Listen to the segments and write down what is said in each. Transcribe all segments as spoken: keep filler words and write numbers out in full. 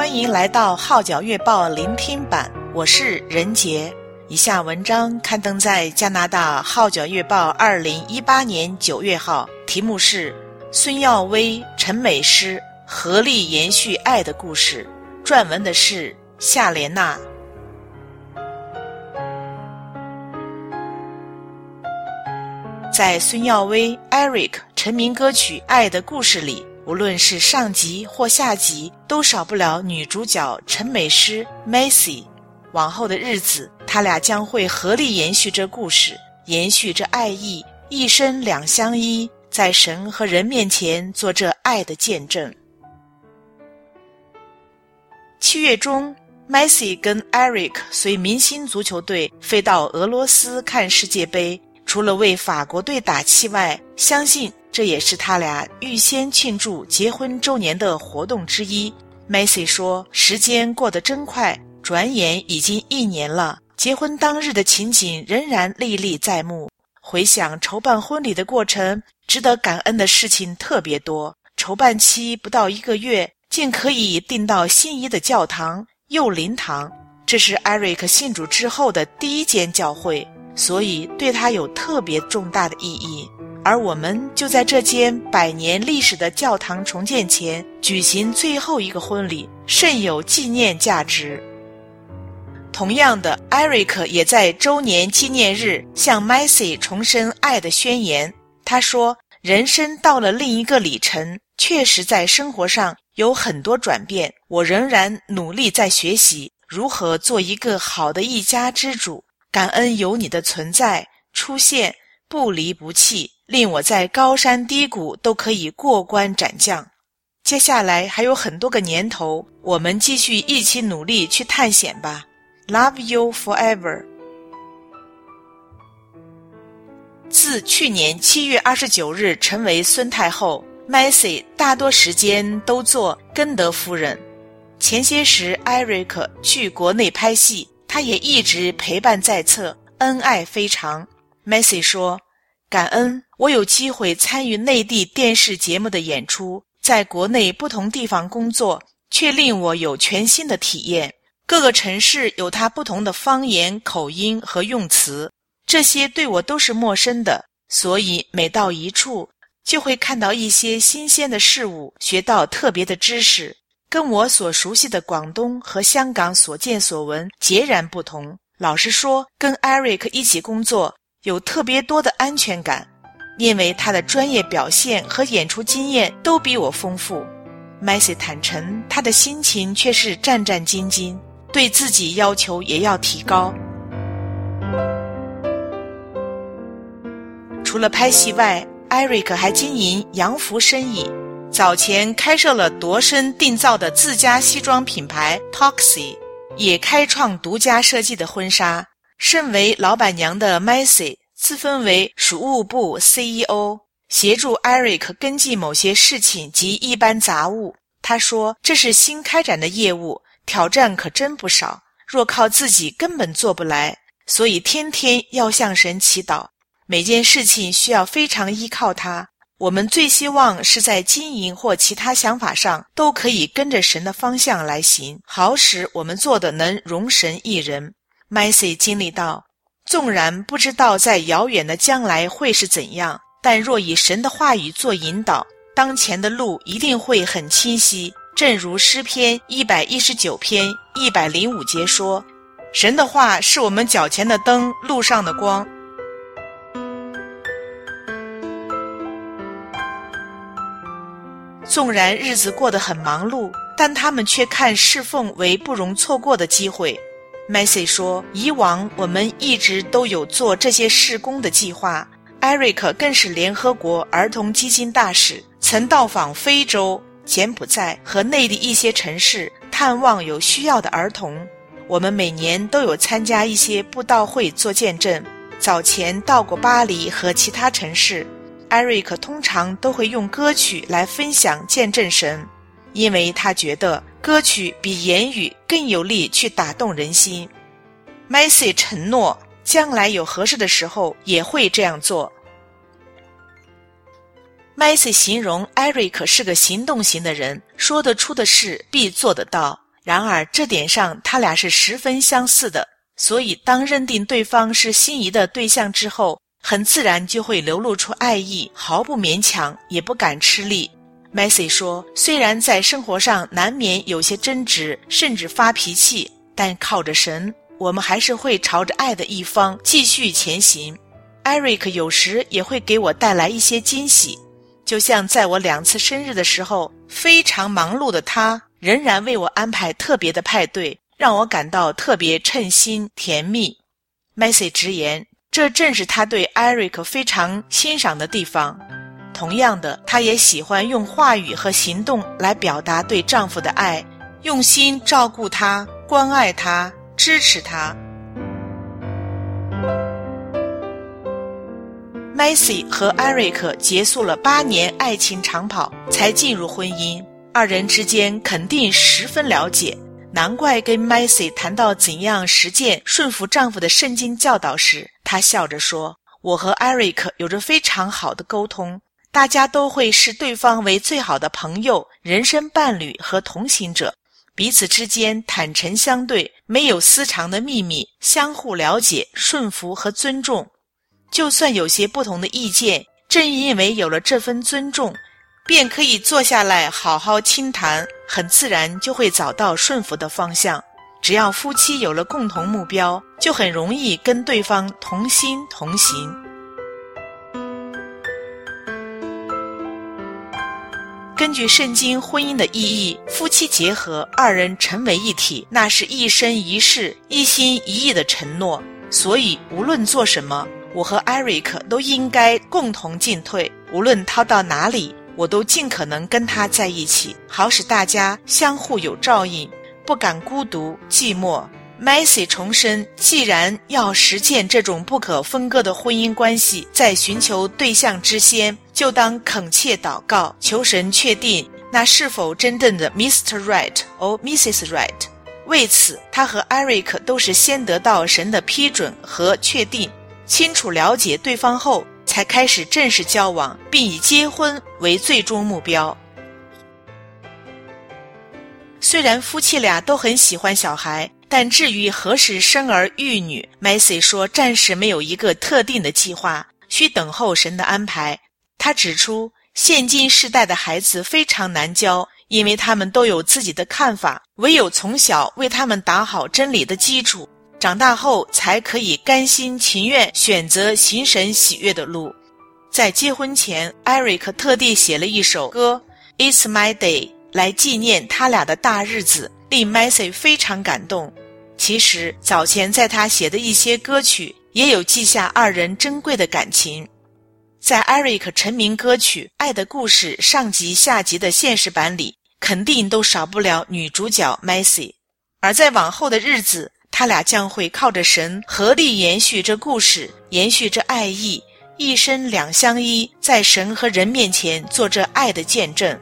欢迎来到号角月报聆听版，我是任杰。以下文章刊登在加拿大号角月报二零一八年九月号，题目是孙耀威、陈美诗合力延续爱的故事，撰文的是夏莲娜。在孙耀威 Eric 成名歌曲《爱的故事》里，无论是上集或下集，都少不了女主角陈美诗 Macy。 往后的日子，他俩将会合力延续这故事，延续这爱意，一生两相依，在神和人面前做这爱的见证。七月中， Macy 跟 Eric 随明星足球队飞到俄罗斯看世界杯，除了为法国队打气外，相信这也是他俩预先庆祝结婚周年的活动之一。 Macy 说，时间过得真快，转眼已经一年了，结婚当日的情景仍然历历在目。回想筹办婚礼的过程，值得感恩的事情特别多。筹办期不到一个月，竟可以订到心仪的教堂幼灵堂，这是 Eric 信主之后的第一间教会，所以对他有特别重大的意义。而我们就在这间百年历史的教堂重建前举行最后一个婚礼，甚有纪念价值。同样的， Eric 也在周年纪念日向 Macy 重申爱的宣言。他说，人生到了另一个里程，确实在生活上有很多转变，我仍然努力在学习如何做一个好的一家之主，感恩有你的存在出现，不离不弃，令我在高山低谷都可以过关斩将。接下来还有很多个年头，我们继续一起努力去探险吧。 Love you forever。 自去年七月二十九日成为孙太后， Macy 大多时间都做根德夫人。前些时 Eric 去国内拍戏，他也一直陪伴在侧，恩爱非常。 Macy 说，感恩我有机会参与内地电视节目的演出，在国内不同地方工作，却令我有全新的体验。各个城市有它不同的方言、口音和用词，这些对我都是陌生的，所以每到一处就会看到一些新鲜的事物，学到特别的知识，跟我所熟悉的广东和香港所见所闻截然不同。老实说，跟 Eric 一起工作有特别多的安全感，因为他的专业表现和演出经验都比我丰富。 Macy 坦诚，他的心情却是战战兢兢，对自己要求也要提高。除了拍戏外， Eric 还经营洋服生意，早前开设了度身订造的自家西装品牌 Toxi， 也开创独家设计的婚纱。身为老板娘的 Macy 自封为属务部 C E O， 协助 Eric 跟进某些事情及一般杂物。他说，这是新开展的业务，挑战可真不少，若靠自己根本做不来，所以天天要向神祈祷，每件事情需要非常依靠他。我们最希望是在经营或其他想法上都可以跟着神的方向来行，好使我们做的能容神一人。 Macy 经历到，纵然不知道在遥远的将来会是怎样，但若以神的话语做引导，当前的路一定会很清晰。正如诗篇一百一十九篇一百零五节说，神的话是我们脚前的灯，路上的光。纵然日子过得很忙碌，但他们却看侍奉为不容错过的机会。 Macy 说，以往我们一直都有做这些事工的计划， Eric 更是联合国儿童基金大使，曾到访非洲、柬埔寨和内地一些城市，探望有需要的儿童。我们每年都有参加一些布道会做见证，早前到过巴黎和其他城市。 Eric 通常都会用歌曲来分享见证神，因为他觉得歌曲比言语更有力去打动人心。 Macy 承诺将来有合适的时候也会这样做。Macy 形容 Eric 是个行动型的人，说得出的事必做得到， 然而这点上他俩是十分相似的，所以当认定对方是心仪的对象之后，很自然就会流露出爱意，毫不勉强，也不敢吃力。Macy 说，虽然在生活上难免有些争执，甚至发脾气，但靠着神，我们还是会朝着爱的一方继续前行。Eric 有时也会给我带来一些惊喜，就像在我两次生日的时候，非常忙碌的他仍然为我安排特别的派对，让我感到特别称心甜蜜。Macy 直言，这正是他对 Eric 非常欣赏的地方。同样的，她也喜欢用话语和行动来表达对丈夫的爱，用心照顾他，关爱他，支持他。Macy 和 Eric 结束了八年爱情长跑，才进入婚姻，二人之间肯定十分了解，难怪跟 Macy 谈到怎样实践顺服丈夫的圣经教导时，她笑着说，我和 Eric 有着非常好的沟通，大家都会视对方为最好的朋友、人生伴侣和同行者，彼此之间坦诚相对，没有私藏的秘密，相互了解、顺服和尊重。就算有些不同的意见，正因为有了这份尊重，便可以坐下来好好倾谈，很自然就会找到顺服的方向。只要夫妻有了共同目标，就很容易跟对方同心同行。根据圣经婚姻的意义，夫妻结合，二人成为一体，那是一生一世、一心一意的承诺。所以无论做什么，我和 Eric 都应该共同进退，无论他到哪里，我都尽可能跟他在一起，好使大家相互有照应，不敢孤独寂寞。Macy 重申，既然要实践这种不可分割的婚姻关系，在寻求对象之先，就当恳切祷告，求神确定那是否真正的 Mister Right 或 Missus Right。 为此，他和 Eric 都是先得到神的批准和确定，清楚了解对方后，才开始正式交往，并以结婚为最终目标。虽然夫妻俩都很喜欢小孩，但至于何时生儿育女， Macy 说暂时没有一个特定的计划，需等候神的安排。他指出，现今世代的孩子非常难教，因为他们都有自己的看法，唯有从小为他们打好真理的基础，长大后才可以甘心情愿选择行神喜悦的路。在结婚前， Eric 特地写了一首歌 It's My Day 来纪念他俩的大日子，令 Macy 非常感动。其实早前在他写的一些歌曲也有记下二人珍贵的感情。在 Eric 成名歌曲《爱的故事》上集下集的现实版里，肯定都少不了女主角 Macy。 而在往后的日子，他俩将会靠着神合力延续这故事，延续这爱意，一生两相依，在神和人面前做这爱的见证。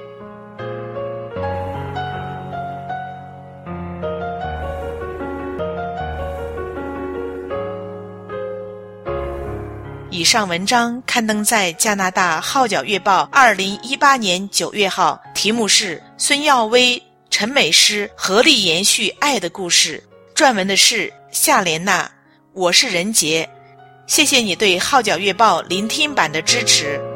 以上文章刊登在加拿大号角月报二零一八年九月号，题目是孙耀威、陈美诗合力延续爱的故事，撰文的是夏莲娜。我是任杰，谢谢你对号角月报聆听版的支持。